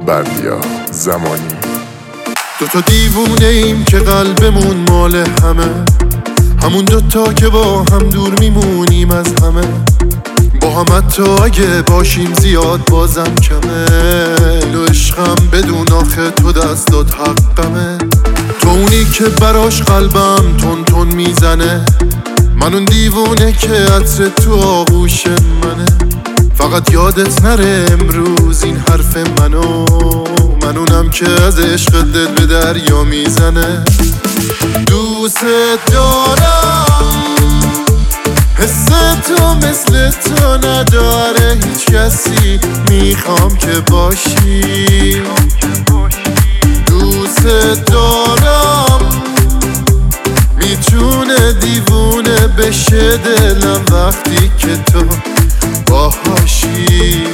بردیا زمانی. دوتا دیوونه ایم که قلبمون مال همه، همون دوتا که با هم دور میمونیم از همه. با هم حتی اگه باشیم زیاد بازم کمه. و عشقم بدون آخه تو دست داد حقمه. تو اونی که براش قلبم تون تون میزنه، من اون دیوونه که عطر تو آغوش منه. فقط یادت نره امروز این حرف منو، من اونم که از عشق دل به دریا میزنه. دوست دارم، حس تو مثل تو نداره هیچ کسی، میخوام که باشی. دوست دارم، میتونه دیوونه بشه دلم وقتی که تو باهاشی.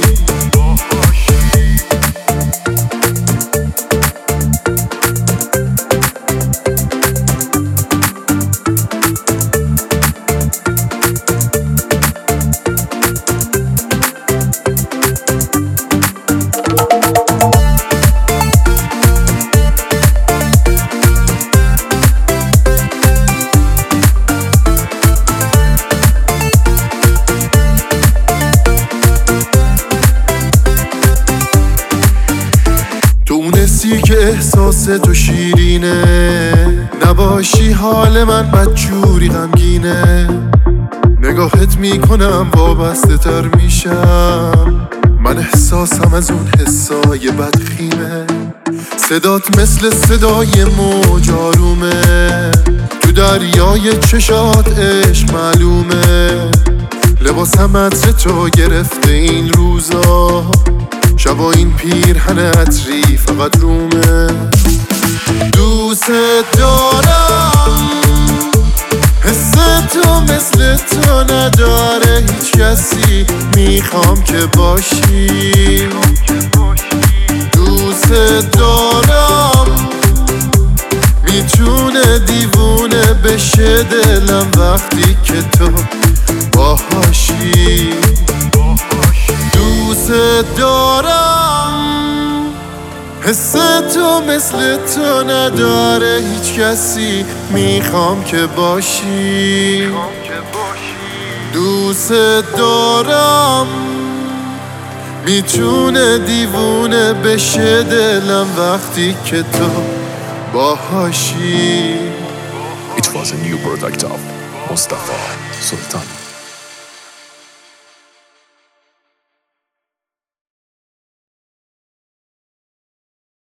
که احساس تو شیرینه، نباشی حال من بدجوری غمگینه. نگاهت میکنم وابسته تر میشم، من احساسم از اون حسای بدخیمه. صدات مثل صدای موج آرومه، تو دریای چشات عشق معلومه. لباسم عطر تو گرفته این روزا، شبا این پیرهن عطری فقط رومه. دوست دارم، حس تو مثل تو نداره هیچ کسی، میخوام که باشی. دوست دارم، میتونه دیوونه بشه دلم وقتی که تو باهاشی. دوست دارم، حس تو مثل تو نداره هیچ کسی، میخوام که باشی. دوست دارم، میتونه دیوونه بشه دلم وقتی که تو باهاشی. It was a new product of Mustafa Sultan.